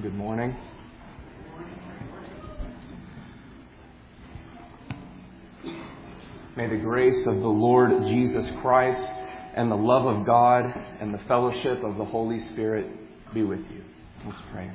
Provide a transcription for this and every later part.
Good morning. May the grace of the Lord Jesus Christ and the love of God and the fellowship of the Holy Spirit be with you. Let's pray.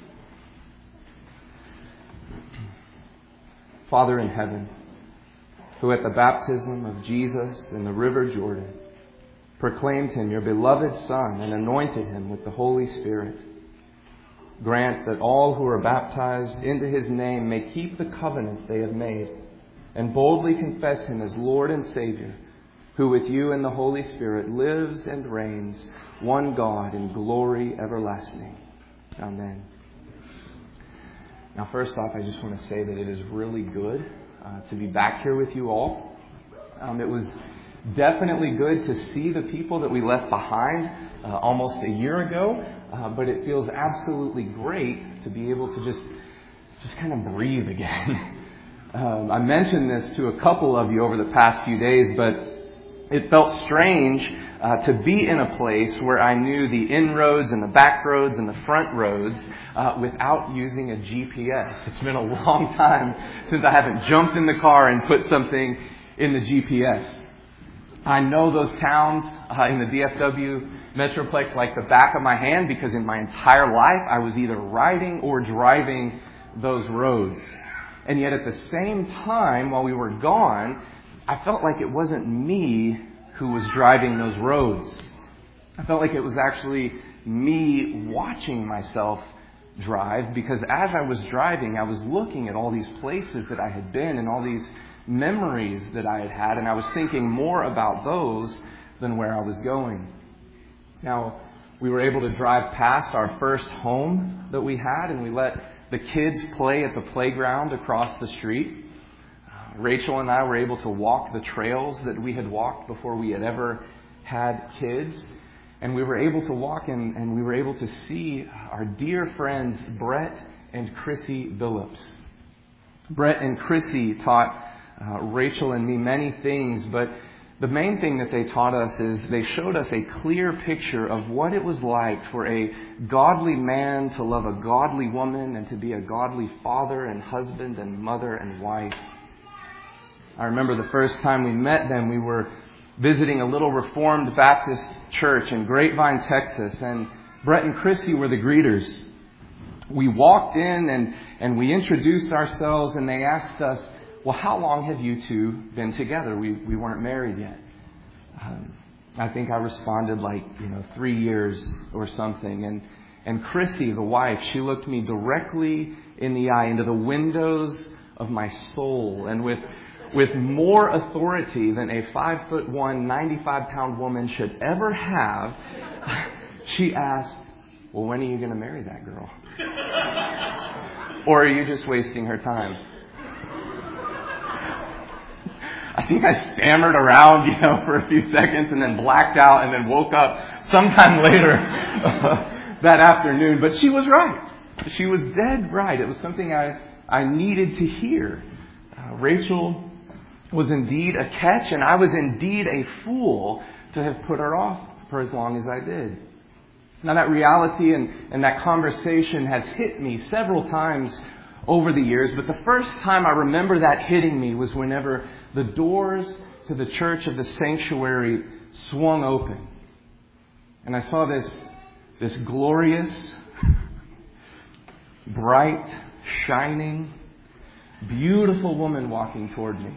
Father in heaven, who at the baptism of Jesus in the river Jordan proclaimed him your beloved Son and anointed him with the Holy Spirit, grant that all who are baptized into his name may keep the covenant they have made and boldly confess him as Lord and Savior, who with you and the Holy Spirit lives and reigns, one God in glory everlasting. Amen. Now, first off, I just want to say that it is really good to be back here with you all. It was definitely good to see the people that we left behind almost a year ago, but it feels absolutely great to be able to just kind of breathe again. I mentioned this to a couple of you over the past few days, but it felt strange to be in a place where I knew the inroads and the back roads and the front roads without using a GPS. It's been a long time since I haven't jumped in the car and put something in the GPS. I know those towns in the DFW Metroplex like the back of my hand because in my entire life I was either riding or driving those roads. And yet at the same time, while we were gone, I felt like it wasn't me who was driving those roads. I felt like it was actually me watching myself drive, because as I was driving, I was looking at all these places that I had been and all these memories that I had had, and I was thinking more about those than where I was going. Now, we were able to drive past our first home that we had, and we let the kids play at the playground across the street. Rachel and I were able to walk the trails that we had walked before we had ever had kids. And we were able to walk and we were able to see our dear friends Brett and Chrissy Billups. Brett and Chrissy taught Rachel and me many things, but the main thing that they taught us is they showed us a clear picture of what it was like for a godly man to love a godly woman and to be a godly father and husband and mother and wife. I remember the first time we met them, we were visiting a little Reformed Baptist church in Grapevine, Texas, and Brett and Chrissy were the greeters. We walked in and we introduced ourselves, and they asked us, well, how long have you two been together? We weren't married yet. I think I responded 3 years or something. And Chrissy, the wife, she looked me directly in the eye, into the windows of my soul. And with more authority than a 5'1", 95-pound woman should ever have, she asked, well, when are you going to marry that girl? Or are you just wasting her time? I think I stammered around, for a few seconds and then blacked out and then woke up sometime later that afternoon. But she was right. She was dead right. It was something I needed to hear. Rachel was indeed a catch, and I was indeed a fool to have put her off for as long as I did. Now that reality and that conversation has hit me several times over the years, but the first time I remember that hitting me was whenever the doors to the church of the sanctuary swung open. And I saw this glorious, bright, shining, beautiful woman walking toward me.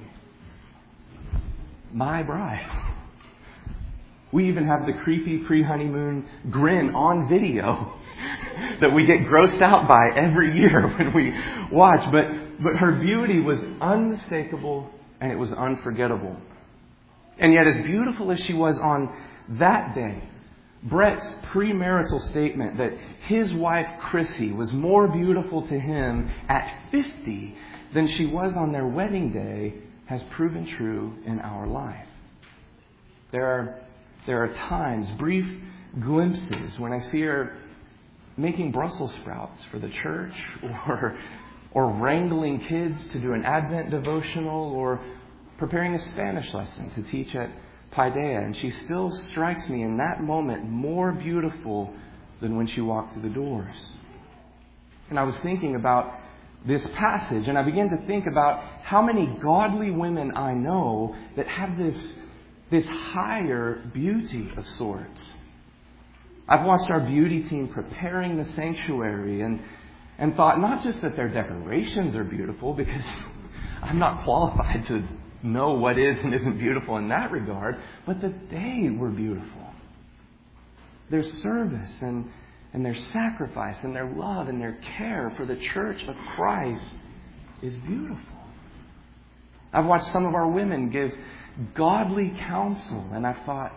My bride. We even have the creepy pre-honeymoon grin on video that we get grossed out by every year when we watch. But her beauty was unmistakable and it was unforgettable. And yet, as beautiful as she was on that day, Brett's premarital statement that his wife Chrissy was more beautiful to him at 50 than she was on their wedding day has proven true in our life. There are times, brief glimpses, when I see her making Brussels sprouts for the church, or wrangling kids to do an Advent devotional, or preparing a Spanish lesson to teach at Paideia. And she still strikes me in that moment more beautiful than when she walked through the doors. And I was thinking about this passage, and I began to think about how many godly women I know that have this higher beauty of sorts. I've watched our beauty team preparing the sanctuary and thought not just that their decorations are beautiful, because I'm not qualified to know what is and isn't beautiful in that regard, but that they were beautiful. Their service and their sacrifice and their love and their care for the church of Christ is beautiful. I've watched some of our women give godly counsel, and I thought,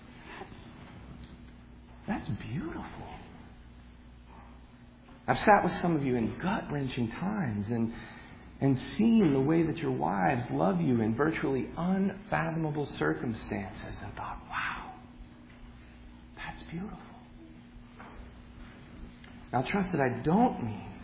that's beautiful. I've sat with some of you in gut-wrenching times and seen the way that your wives love you in virtually unfathomable circumstances and thought, wow, that's beautiful. Now trust that I don't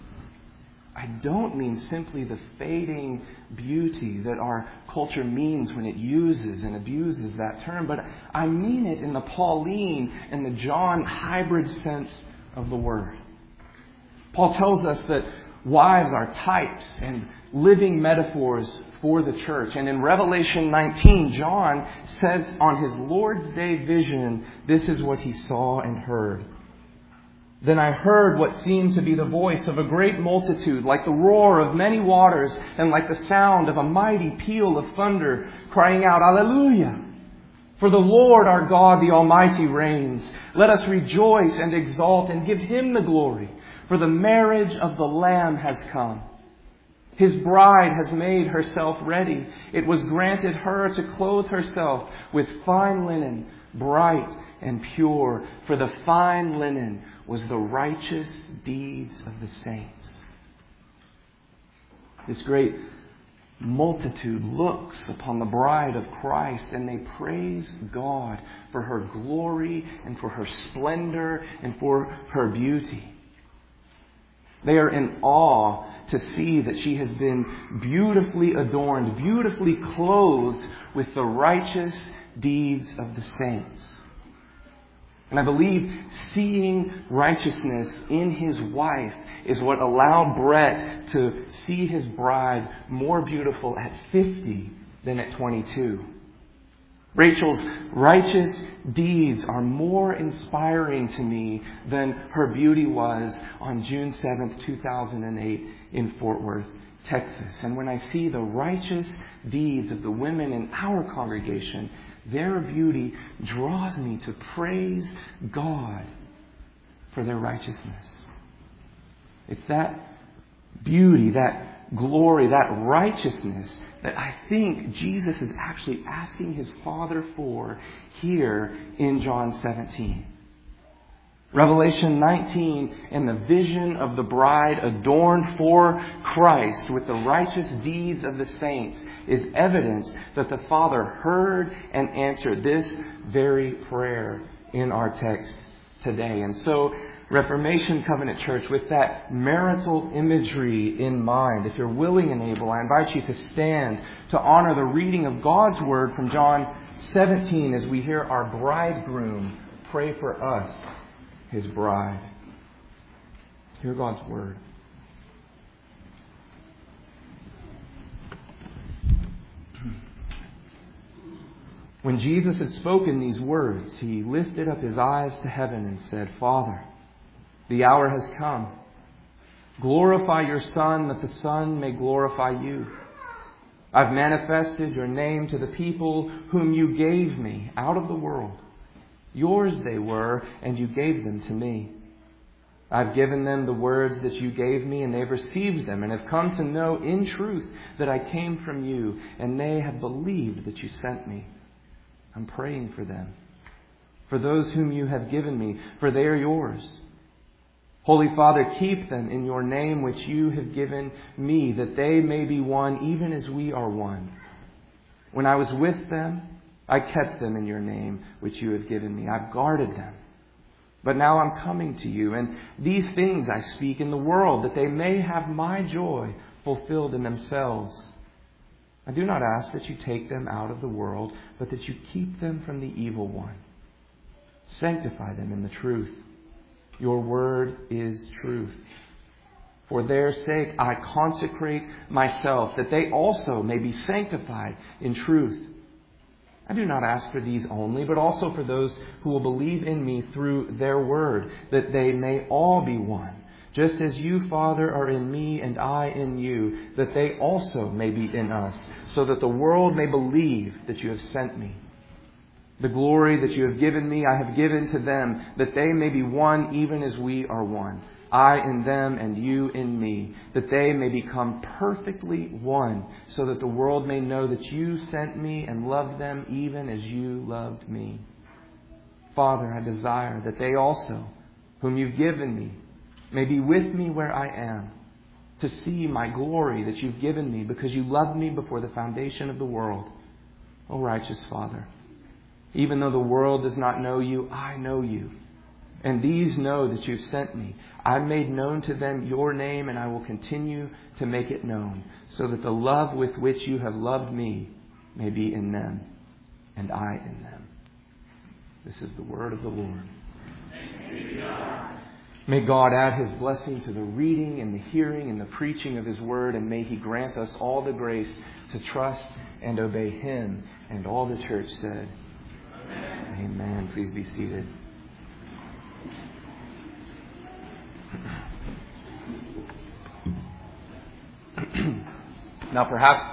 mean simply the fading beauty that our culture means when it uses and abuses that term, but I mean it in the Pauline and the John hybrid sense of the word. Paul tells us that wives are types and living metaphors for the church. And in Revelation 19, John says on his Lord's Day vision, this is what he saw and heard. Then I heard what seemed to be the voice of a great multitude, like the roar of many waters and like the sound of a mighty peal of thunder, crying out, Alleluia! For the Lord our God, the Almighty, reigns. Let us rejoice and exult and give Him the glory. For the marriage of the Lamb has come. His bride has made herself ready. It was granted her to clothe herself with fine linen, bright and pure. For the fine linen was the righteous deeds of the saints. This great multitude looks upon the bride of Christ and they praise God for her glory and for her splendor and for her beauty. They are in awe to see that she has been beautifully adorned, beautifully clothed with the righteous deeds of the saints. And I believe seeing righteousness in his wife is what allowed Brett to see his bride more beautiful at 50 than at 22. Rachel's righteous deeds are more inspiring to me than her beauty was on June 7th, 2008 in Fort Worth, Texas. And when I see the righteous deeds of the women in our congregation, their beauty draws me to praise God for their righteousness. It's that beauty, that glory, that righteousness that I think Jesus is actually asking His Father for here in John 17. Revelation 19 and the vision of the bride adorned for Christ with the righteous deeds of the saints is evidence that the Father heard and answered this very prayer in our text today. And so, Reformation Covenant Church, with that marital imagery in mind, if you're willing and able, I invite you to stand to honor the reading of God's Word from John 17 as we hear our bridegroom pray for us, His bride. Hear God's Word. When Jesus had spoken these words, He lifted up His eyes to heaven and said, Father, the hour has come. Glorify your Son, that the Son may glorify you. I've manifested your name to the people whom you gave me out of the world. Yours they were, and you gave them to me. I've given them the words that you gave me, and they've received them, and have come to know in truth that I came from you, and they have believed that you sent me. I'm praying for them, for those whom you have given me, for they are yours. Holy Father, keep them in your name which you have given me, that they may be one even as we are one. When I was with them, I kept them in your name which you have given me. I've guarded them. But now I'm coming to you, and these things I speak in the world, that they may have my joy fulfilled in themselves. I do not ask that you take them out of the world, but that you keep them from the evil one. Sanctify them in the truth. Your word is truth. For their sake I consecrate myself, that they also may be sanctified in truth. I do not ask for these only, but also for those who will believe in me through their word, that they may all be one. Just as you, Father, are in me and I in you, that they also may be in us, so that the world may believe that you have sent me. The glory that you have given me, I have given to them, that they may be one even as we are one. I in them and you in me, that they may become perfectly one, so that the world may know that you sent me and loved them even as you loved me. Father, I desire that they also, whom you've given me, may be with me where I am, to see my glory that you've given me because you loved me before the foundation of the world. O righteous Father, even though the world does not know you, I know you. And these know that you've sent me. I've made known to them your name, and I will continue to make it known, so that the love with which you have loved me may be in them, and I in them. This is the word of the Lord. May God add His blessing to the reading and the hearing and the preaching of His word, and may He grant us all the grace to trust and obey Him. And all the church said, Amen. Amen. Please be seated. Now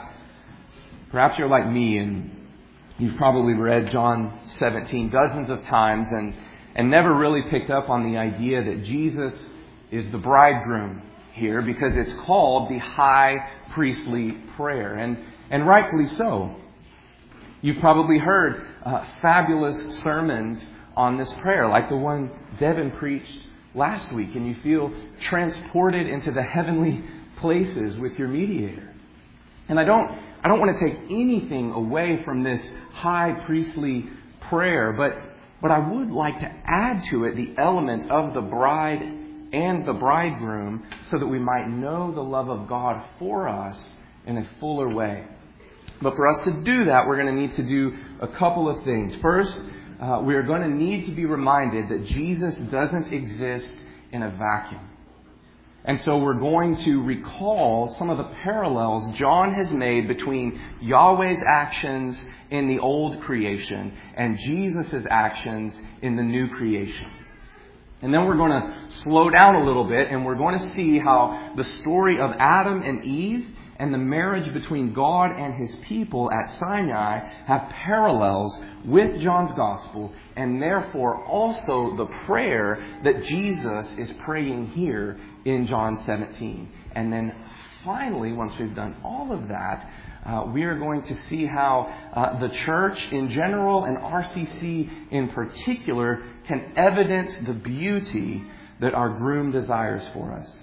perhaps you're like me and you've probably read John 17 dozens of times and never really picked up on the idea that Jesus is the bridegroom here, because it's called the high priestly prayer, and rightfully so. You've probably heard fabulous sermons on this prayer, like the one Devin preached last week, and you feel transported into the heavenly places with your mediator. And I don't want to take anything away from this high priestly prayer, but I would like to add to it the element of the bride and the bridegroom, so that we might know the love of God for us in a fuller way. But for us to do that, we're going to need to do a couple of things. First, we are going to need to be reminded that Jesus doesn't exist in a vacuum. And so we're going to recall some of the parallels John has made between Yahweh's actions in the old creation and Jesus' actions in the new creation. And then we're going to slow down a little bit, and we're going to see how the story of Adam and Eve and the marriage between God and His people at Sinai have parallels with John's Gospel, and therefore also the prayer that Jesus is praying here in John 17. And then finally, once we've done all of that, we are going to see how the church in general and RCC in particular can evidence the beauty that our groom desires for us.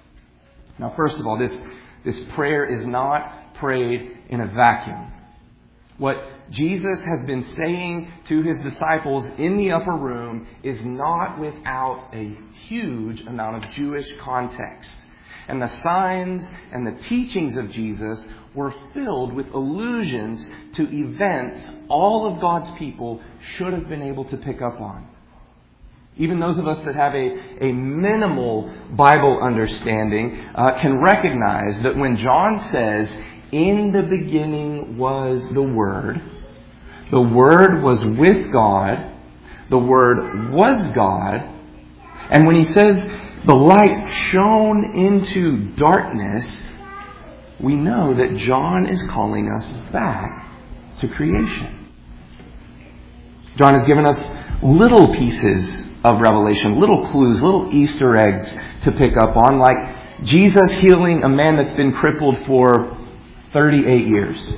Now, first of all, this prayer is not prayed in a vacuum. What Jesus has been saying to His disciples in the upper room is not without a huge amount of Jewish context. And the signs and the teachings of Jesus were filled with allusions to events all of God's people should have been able to pick up on. Even those of us that have a minimal Bible understanding can recognize that when John says, "In the beginning was the Word was with God, the Word was God," and when he says, "the light shone into darkness," we know that John is calling us back to creation. John has given us little pieces of revelation, little clues, little Easter eggs to pick up on, like Jesus healing a man that's been crippled for 38 years.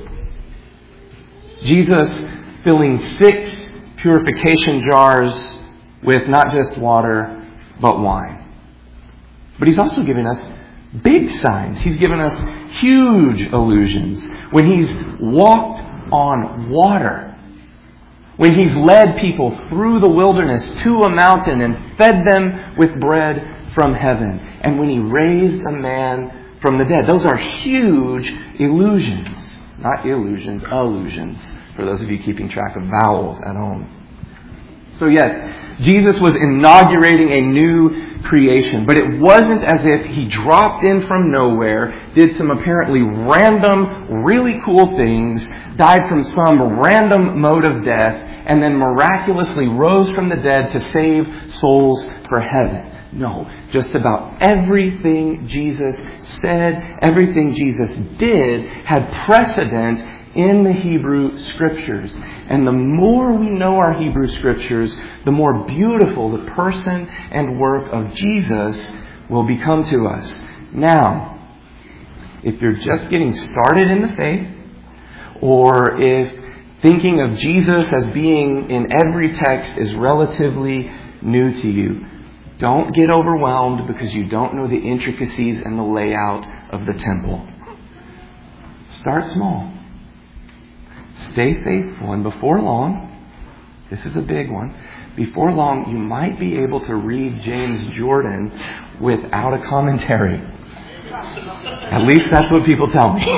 Jesus filling 6 purification jars with not just water, but wine. But He's also given us big signs. He's given us huge illusions. When He's walked on water, when He's led people through the wilderness to a mountain and fed them with bread from heaven, and when He raised a man from the dead. Those are huge illusions. Not illusions, allusions, for those of you keeping track of vowels at home. So yes, Jesus was inaugurating a new creation. But it wasn't as if he dropped in from nowhere, did some apparently random, really cool things, died from some random mode of death, and then miraculously rose from the dead to save souls for heaven. No, just about everything Jesus said, everything Jesus did had precedent in the Hebrew Scriptures. And the more we know our Hebrew Scriptures, the more beautiful the person and work of Jesus will become to us. Now, if you're just getting started in the faith, or if thinking of Jesus as being in every text is relatively new to you, don't get overwhelmed because you don't know the intricacies and the layout of the temple. Start small. Stay faithful. And before long, this is a big one, before long you might be able to read James Jordan without a commentary. At least that's what people tell me.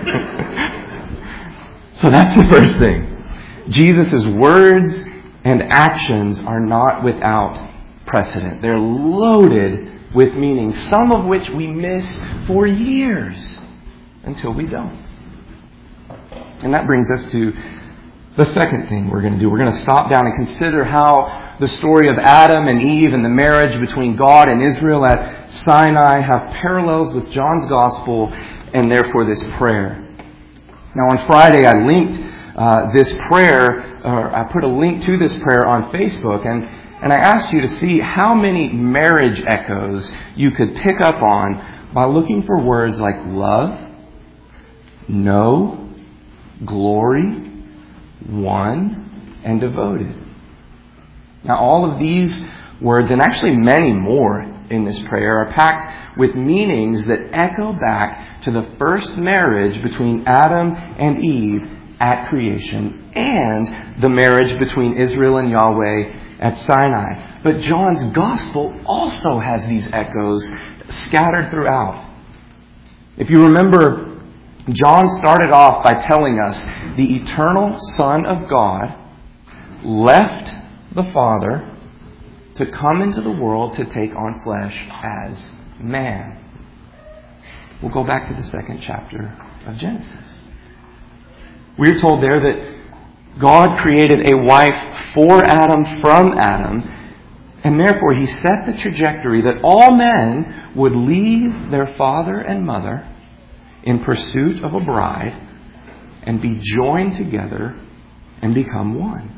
So that's the first thing. Jesus' words and actions are not without precedent. They're loaded with meaning, some of which we miss for years until we don't. And that brings us to the second thing we're going to do. We're going to stop down and consider how the story of Adam and Eve and the marriage between God and Israel at Sinai have parallels with John's Gospel and therefore this prayer. Now on Friday I linked this prayer, or I put a link to this prayer on Facebook, and I asked you to see how many marriage echoes you could pick up on by looking for words like love, know, glory, one, and devoted. Now all of these words, and actually many more in this prayer, are packed with meanings that echo back to the first marriage between Adam and Eve at creation and the marriage between Israel and Yahweh at Sinai. But John's Gospel also has these echoes scattered throughout. If you remember, John started off by telling us the eternal Son of God left the Father to come into the world to take on flesh as man. We'll go back to the second chapter of Genesis. We're told there that God created a wife for Adam from Adam, and therefore He set the trajectory that all men would leave their father and mother in pursuit of a bride and be joined together and become one.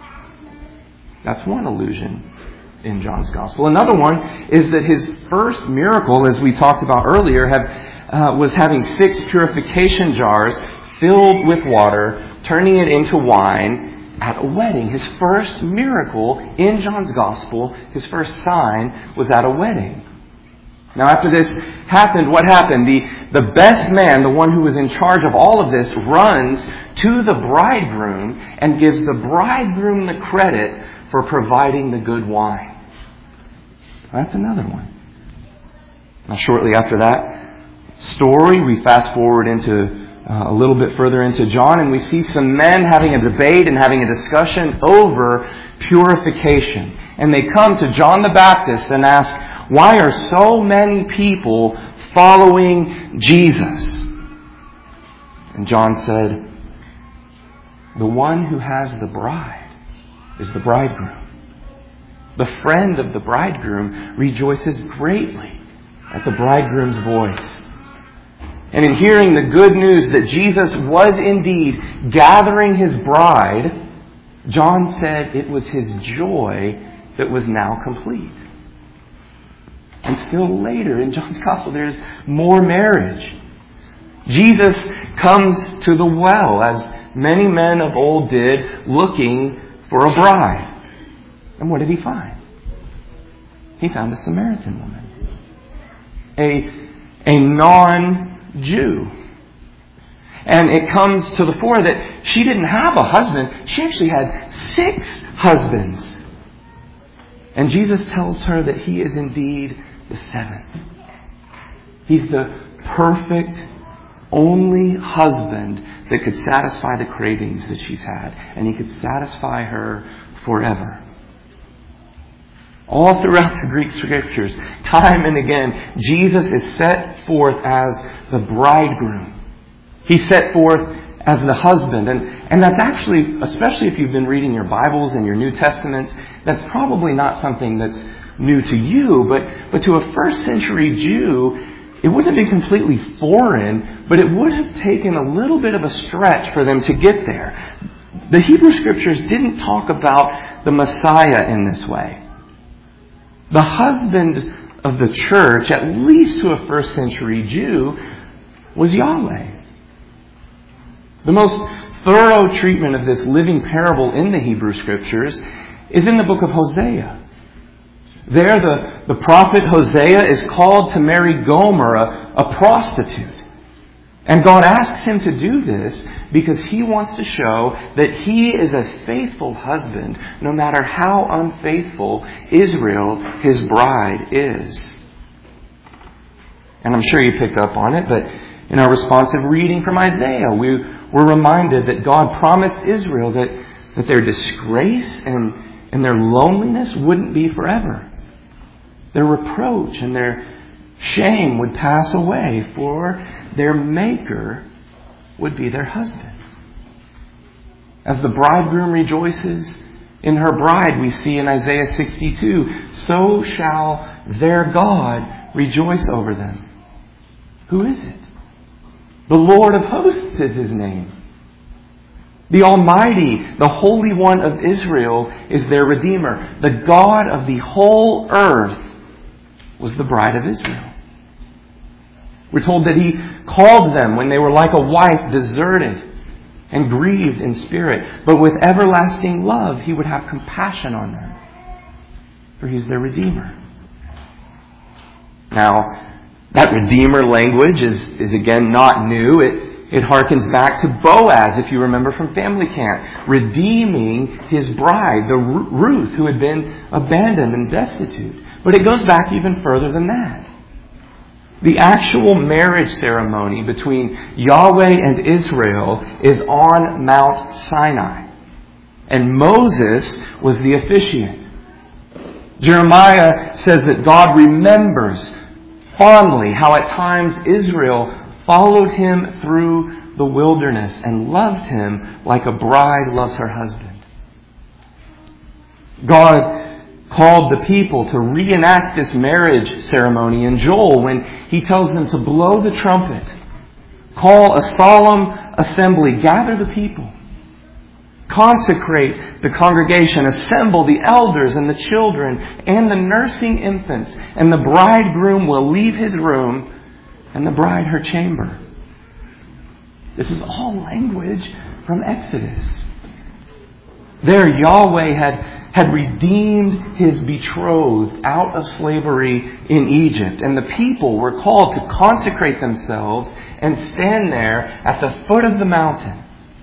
That's one allusion in John's Gospel. Another one is that His first miracle, as we talked about earlier, was having 6 purification jars filled with water, turning it into wine at a wedding. His first miracle in John's Gospel, his first sign, was at a wedding. Now after this happened, what happened? The best man, the one who was in charge of all of this, runs to the bridegroom and gives the bridegroom the credit for providing the good wine. That's another one. Now shortly after that story, we fast forward into a little bit further into John, and we see some men having a debate and having a discussion over purification. And they come to John the Baptist and ask, why are so many people following Jesus? And John said, the one who has the bride is the bridegroom. The friend of the bridegroom rejoices greatly at the bridegroom's voice. And in hearing the good news that Jesus was indeed gathering His bride, John said it was his joy that was now complete. And still later in John's Gospel, there's more marriage. Jesus comes to the well, as many men of old did, looking for a bride. And what did he find? He found a Samaritan woman. A non-Jew. And it comes to the fore that she didn't have a husband. She actually had 6 husbands. And Jesus tells her that he is indeed the 7th. He's the perfect, only husband that could satisfy the cravings that she's had. And he could satisfy her forever. All throughout the Greek scriptures, time and again, Jesus is set forth as the bridegroom. He's set forth as the husband. And that's actually, especially if you've been reading your Bibles and your New Testaments, that's probably not something that's new to you, but to a first century Jew, it wouldn't have been completely foreign, but it would have taken a little bit of a stretch for them to get there. The Hebrew Scriptures didn't talk about the Messiah in this way. The husband of the church, at least to a first century Jew, was Yahweh. The most thorough treatment of this living parable in the Hebrew Scriptures is in the book of Hosea. There, the prophet Hosea is called to marry Gomer, a prostitute. And God asks him to do this because He wants to show that He is a faithful husband, no matter how unfaithful Israel, His bride, is. And I'm sure you picked up on it, but in our responsive reading from Isaiah, we're reminded that God promised Israel that their disgrace and their loneliness wouldn't be forever. Their reproach and their shame would pass away, for their Maker would be their husband. As the bridegroom rejoices in her bride, we see in Isaiah 62, so shall their God rejoice over them. Who is it? The Lord of hosts is His name. The Almighty, the Holy One of Israel, is their Redeemer. The God of the whole earth was the bride of Israel. We're told that He called them when they were like a wife deserted and grieved in spirit. But with everlasting love, He would have compassion on them, for He's their Redeemer. Now, that Redeemer language is again not new. It harkens back to Boaz, if you remember from family camp, redeeming his bride, the Ruth, who had been abandoned and destitute. But it goes back even further than that. The actual marriage ceremony between Yahweh and Israel is on Mount Sinai. And Moses was the officiant. Jeremiah says that God remembers fondly how at times Israel followed Him through the wilderness and loved Him like a bride loves her husband. God called the people to reenact this marriage ceremony in Joel when He tells them to blow the trumpet, call a solemn assembly, gather the people, consecrate the congregation, assemble the elders and the children and the nursing infants, and the bridegroom will leave his room and the bride her chamber. This is all language from Exodus. There Yahweh had redeemed His betrothed out of slavery in Egypt. And the people were called to consecrate themselves and stand there at the foot of the mountain.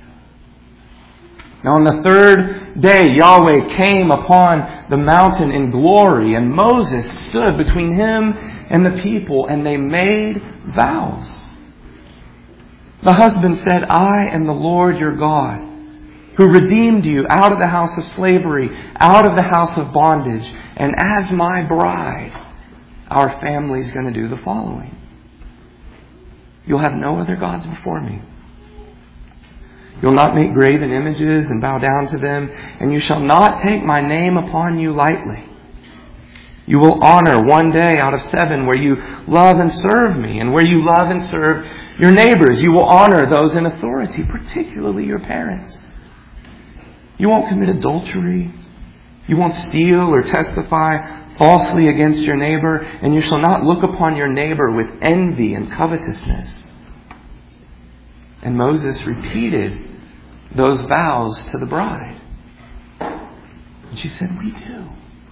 Now on the third day, Yahweh came upon the mountain in glory, and Moses stood between Him and the people, and they made vows. The husband said, I am the Lord your God, who redeemed you out of the house of slavery, out of the house of bondage. And as my bride, our family is going to do the following. You'll have no other gods before me. You'll not make graven images and bow down to them, and you shall not take my name upon you lightly. You will honor one day out of 7 where you love and serve me, and where you love and serve your neighbors. You will honor those in authority, particularly your parents. You won't commit adultery. You won't steal or testify falsely against your neighbor, and you shall not look upon your neighbor with envy and covetousness. And Moses repeated those vows to the bride. And she said, we do.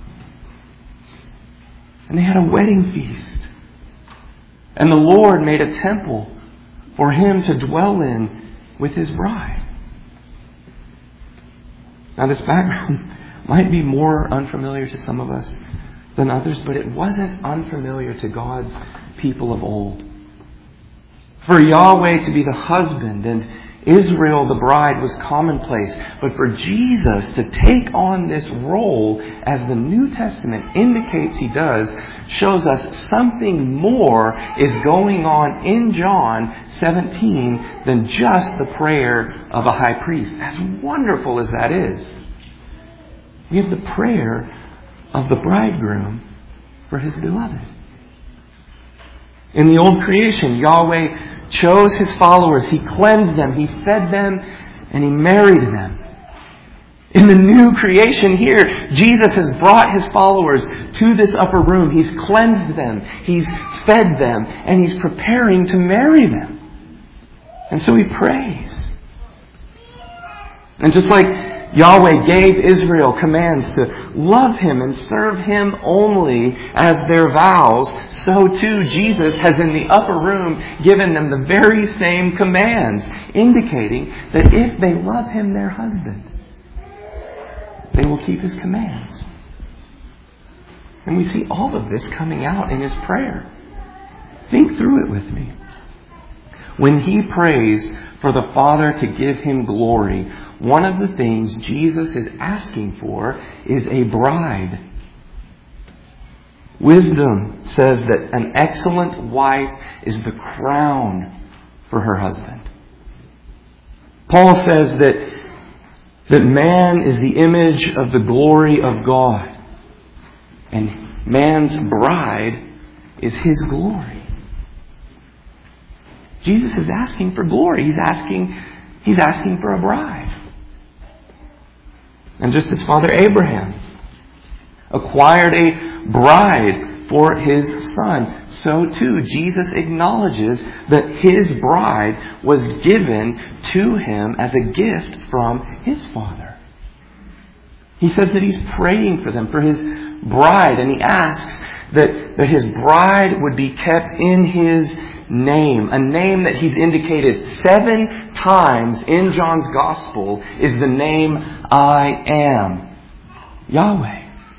And they had a wedding feast. And the Lord made a temple for Him to dwell in with His bride. Now this background might be more unfamiliar to some of us than others, but it wasn't unfamiliar to God's people of old. For Yahweh to be the husband and Israel, the bride, was commonplace. But for Jesus to take on this role, as the New Testament indicates He does, shows us something more is going on in John 17 than just the prayer of a high priest. As wonderful as that is, we have the prayer of the bridegroom for His beloved. In the old creation, Yahweh chose His followers. He cleansed them. He fed them. And He married them. In the new creation here, Jesus has brought His followers to this upper room. He's cleansed them. He's fed them. And He's preparing to marry them. And so He prays. And just like Yahweh gave Israel commands to love Him and serve Him only as their vows, so too Jesus has in the upper room given them the very same commands, indicating that if they love Him, their husband, they will keep His commands. And we see all of this coming out in His prayer. Think through it with me. When He prays for the Father to give Him glory, one of the things Jesus is asking for is a bride. Wisdom says that an excellent wife is the crown for her husband. Paul says that man is the image of the glory of God, and man's bride is His glory. Jesus is asking for glory. He's asking for a bride. And just as Father Abraham acquired a bride for his son, so too Jesus acknowledges that His bride was given to Him as a gift from His Father. He says that He's praying for them, for His bride, and He asks that His bride would be kept in His name, a name that He's indicated 7 times in John's Gospel is the name I Am, Yahweh.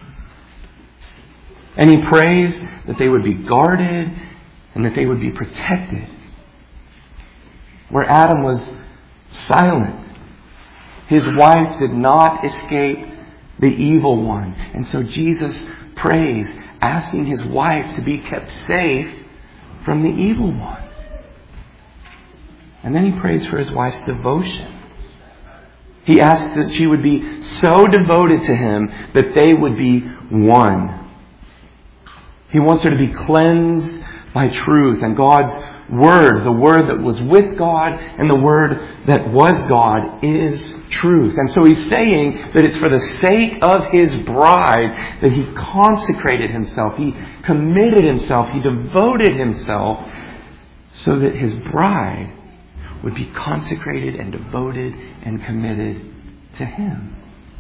And He prays that they would be guarded and that they would be protected. Where Adam was silent, his wife did not escape the evil one. And so Jesus prays, asking His wife to be kept safe from the evil one. And then He prays for His wife's devotion. He asks that she would be so devoted to Him that they would be one. He wants her to be cleansed by truth and God's Word, the Word that was with God and the Word that was God, is truth. And so He's saying that it's for the sake of His bride that He consecrated Himself, He committed Himself, He devoted Himself so that His bride would be consecrated and devoted and committed to Him.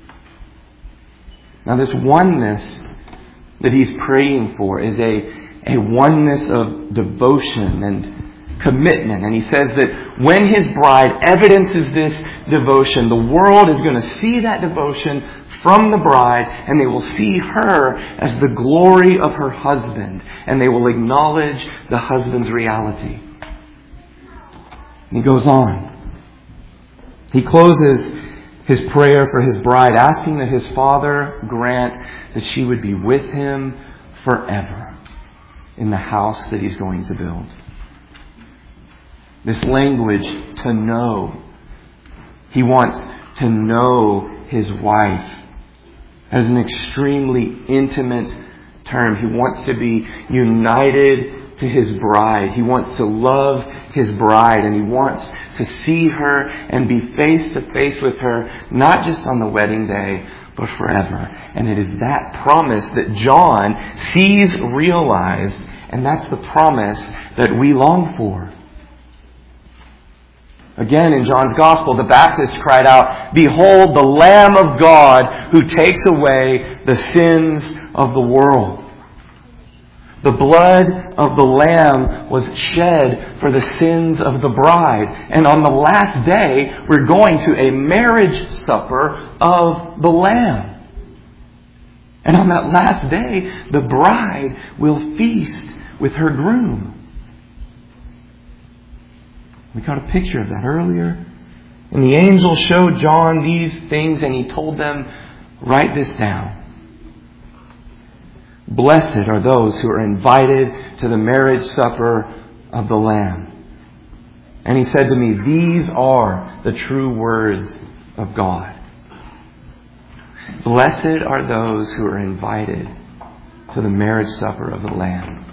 Now this oneness that He's praying for is a oneness of devotion and commitment. And He says that when His bride evidences this devotion, the world is going to see that devotion from the bride, and they will see her as the glory of her husband, and they will acknowledge the husband's reality. And He goes on. He closes His prayer for His bride, asking that His Father grant that she would be with Him forever in the house that He's going to build. This language, to know. He wants to know His wife as an extremely intimate term. He wants to be united to His bride. He wants to love His bride, and He wants to see her and be face to face with her, not just on the wedding day, but forever. And it is that promise that John sees realized, and that's the promise that we long for. Again, in John's Gospel, the Baptist cried out, "Behold, the Lamb of God who takes away the sins of the world." The blood of the Lamb was shed for the sins of the bride. And on the last day, we're going to a marriage supper of the Lamb. And on that last day, the bride will feast with her groom. We got a picture of that earlier. And the angel showed John these things, and he told them, "Write this down. Blessed are those who are invited to the marriage supper of the Lamb." And he said to me, "These are the true words of God." Blessed are those who are invited to the marriage supper of the Lamb.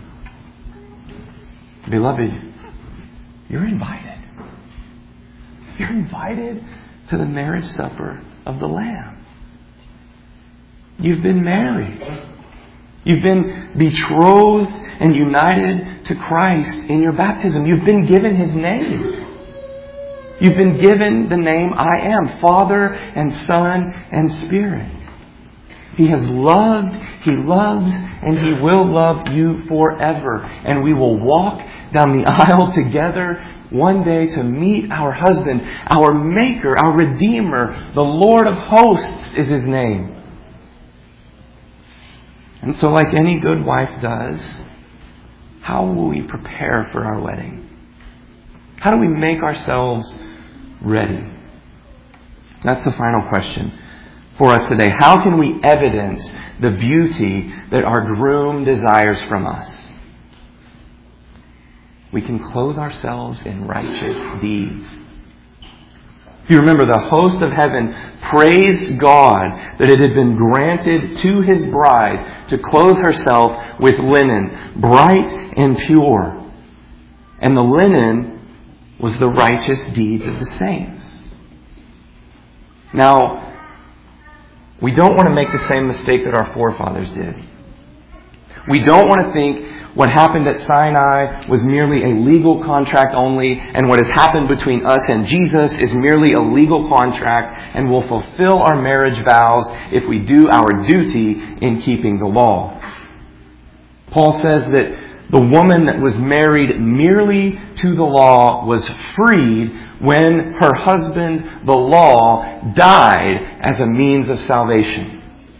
Beloved, you're invited. You're invited to the marriage supper of the Lamb. You've been married. You've been betrothed and united to Christ in your baptism. You've been given His name. You've been given the name I Am, Father and Son and Spirit. He has loved, He loves, and He will love you forever. And we will walk down the aisle together one day to meet our husband, our Maker, our Redeemer. The Lord of hosts is His name. And so, like any good wife does, how will we prepare for our wedding? How do we make ourselves ready? That's the final question for us today. How can we evidence the beauty that our groom desires from us? We can clothe ourselves in righteous deeds. If you remember, the host of heaven praised God that it had been granted to His bride to clothe herself with linen, bright and pure. And the linen was the righteous deeds of the saints. Now, we don't want to make the same mistake that our forefathers did. We don't want to think what happened at Sinai was merely a legal contract only, and what has happened between us and Jesus is merely a legal contract, and we'll fulfill our marriage vows if we do our duty in keeping the law. Paul says that the woman that was married merely to the law was freed when her husband, the law, died as a means of salvation.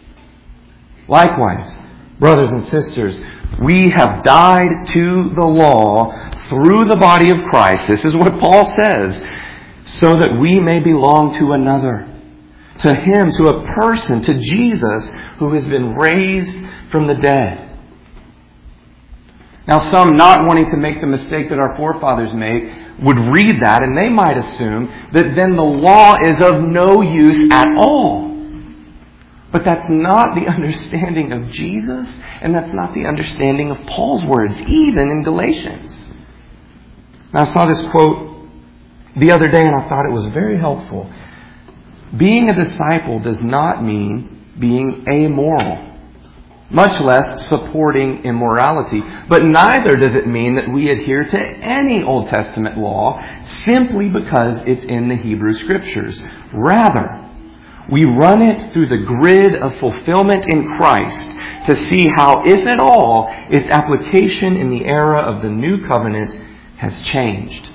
Likewise, brothers and sisters, we have died to the law through the body of Christ. This is what Paul says. So that we may belong to another. To Him, to a person, to Jesus, who has been raised from the dead. Now, some not wanting to make the mistake that our forefathers made would read that, and they might assume that then the law is of no use at all. But that's not the understanding of Jesus, and that's not the understanding of Paul's words, even in Galatians. Now, I saw this quote the other day, and I thought it was very helpful. Being a disciple does not mean being amoral, much less supporting immorality. But neither does it mean that we adhere to any Old Testament law simply because it's in the Hebrew Scriptures. Rather, we run it through the grid of fulfillment in Christ to see how, if at all, its application in the era of the new covenant has changed.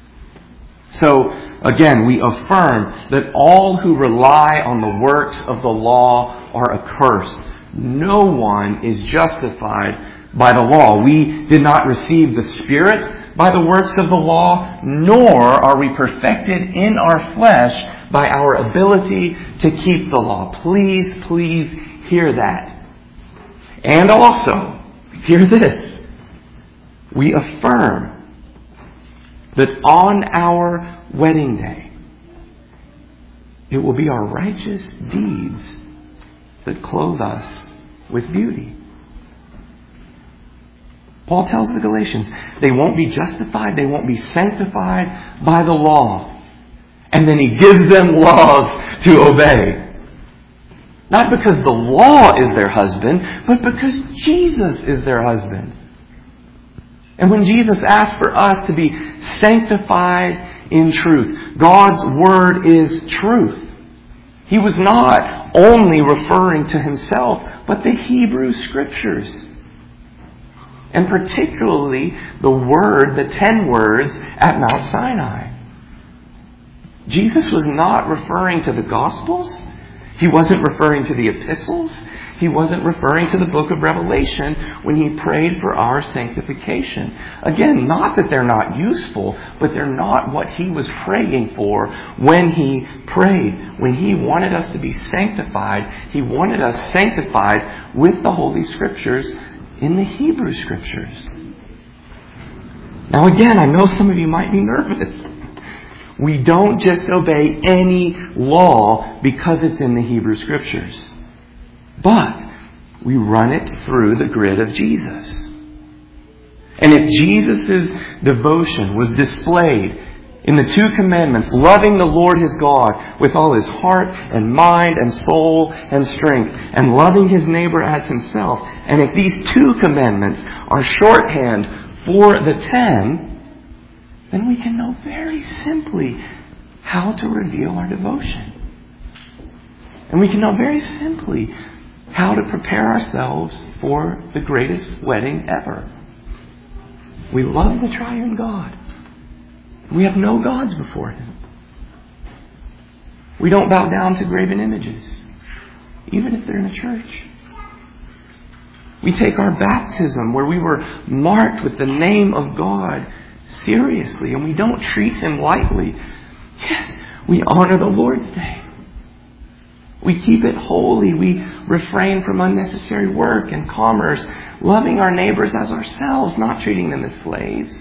So, again, we affirm that all who rely on the works of the law are accursed. No one is justified by the law. We did not receive the Spirit by the works of the law, nor are we perfected in our flesh by our ability to keep the law. Please hear that. And also, hear this. We affirm that on our wedding day, it will be our righteous deeds that clothe us with beauty. Paul tells the Galatians they won't be justified, they won't be sanctified by the law. And then he gives them laws to obey. Not because the law is their husband, but because Jesus is their husband. And when Jesus asked for us to be sanctified in truth, God's Word is truth. He was not only referring to Himself, but the Hebrew Scriptures. And particularly the Word, the 10 words at Mount Sinai. Jesus was not referring to the Gospels. He wasn't referring to the epistles. He wasn't referring to the book of Revelation when he prayed for our sanctification. Again, not that they're not useful, but they're not what he was praying for when he prayed. When he wanted us to be sanctified, he wanted us sanctified with the Holy Scriptures in the Hebrew Scriptures. Now again, I know some of you might be nervous. We don't just obey any law because it's in the Hebrew Scriptures. But we run it through the grid of Jesus. And if Jesus' devotion was displayed in the two commandments, loving the Lord his God with all his heart and mind and soul and strength, and loving his neighbor as himself, and if these two commandments are shorthand for the 10, then we can know very simply how to reveal our devotion. And we can know very simply how to prepare ourselves for the greatest wedding ever. We love the triune God. We have no gods before him. We don't bow down to graven images, even if they're in a church. We take our baptism, where we were marked with the name of God, seriously, and we don't treat him lightly. Yes, we honor the Lord's Day. We keep it holy. We refrain from unnecessary work and commerce, loving our neighbors as ourselves, not treating them as slaves.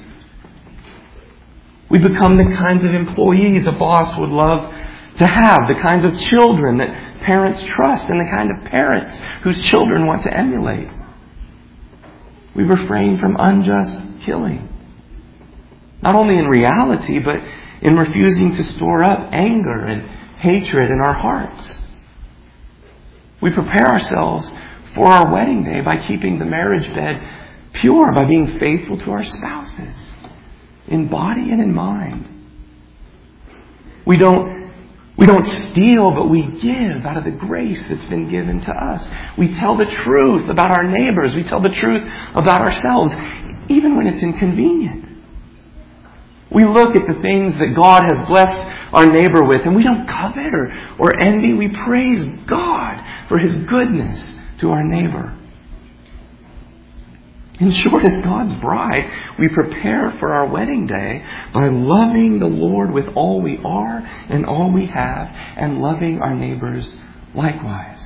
We become the kinds of employees a boss would love to have, the kinds of children that parents trust, and the kind of parents whose children want to emulate. We refrain from unjust killing. Not only in reality, but in refusing to store up anger and hatred in our hearts. We prepare ourselves for our wedding day by keeping the marriage bed pure, by being faithful to our spouses, in body and in mind. We don't steal, but we give out of the grace that's been given to us. We tell the truth about our neighbors. We tell the truth about ourselves, even when it's inconvenient. We look at the things that God has blessed our neighbor with, and we don't covet or envy. We praise God for his goodness to our neighbor. In short, as God's bride, we prepare for our wedding day by loving the Lord with all we are and all we have, and loving our neighbors likewise.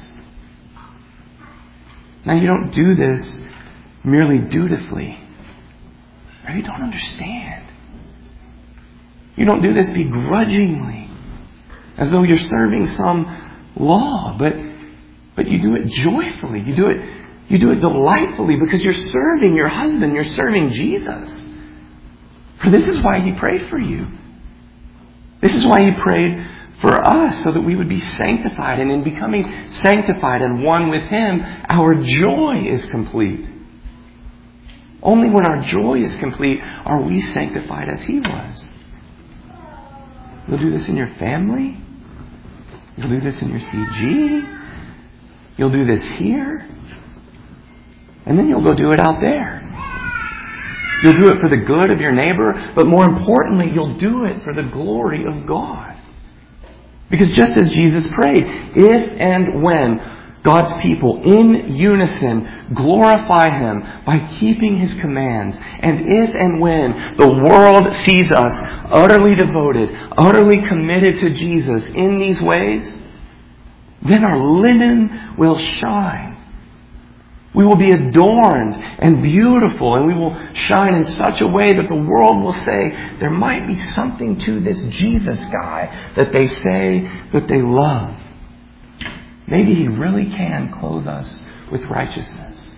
Now, you don't do this merely dutifully. Or you don't understand. You don't do this begrudgingly, as though you're serving some law, but you do it joyfully. You do it delightfully, because you're serving your husband. You're serving Jesus. For this is why he prayed for you. This is why he prayed for us, so that we would be sanctified. And in becoming sanctified and one with him, our joy is complete. Only when our joy is complete are we sanctified as he was. You'll do this in your family. You'll do this in your CG. You'll do this here. And then you'll go do it out there. You'll do it for the good of your neighbor, but more importantly, you'll do it for the glory of God. Because just as Jesus prayed, if and when God's people in unison glorify him by keeping his commands, and if and when the world sees us utterly devoted, utterly committed to Jesus in these ways, then our linen will shine. We will be adorned and beautiful, and we will shine in such a way that the world will say, there might be something to this Jesus guy that they say that they love. Maybe he really can clothe us with righteousness.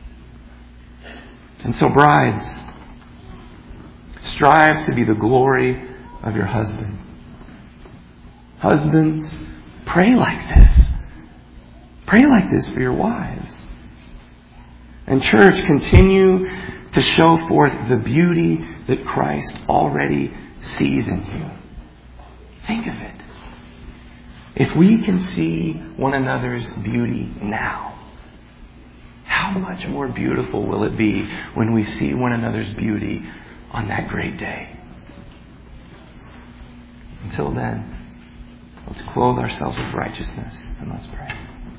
And so, brides, strive to be the glory of your husband. Husbands, pray like this. Pray like this for your wives. And church, continue to show forth the beauty that Christ already sees in you. Think of it. If we can see one another's beauty now, how much more beautiful will it be when we see one another's beauty on that great day? Until then, Let's clothe ourselves with righteousness, and let's pray.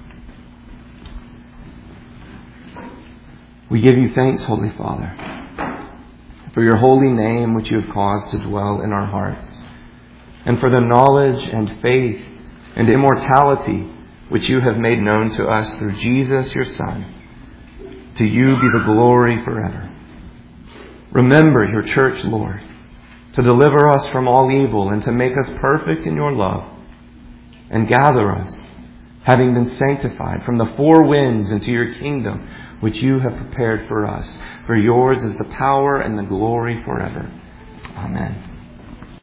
We give you thanks, Holy Father, for your holy name which you have caused to dwell in our hearts, and for the knowledge and faith and immortality which you have made known to us through Jesus your Son. To you be the glory forever. Remember your church, Lord, to deliver us from all evil and to make us perfect in your love, and gather us, having been sanctified from the four winds into your kingdom, which you have prepared for us. For yours is the power and the glory forever. Amen.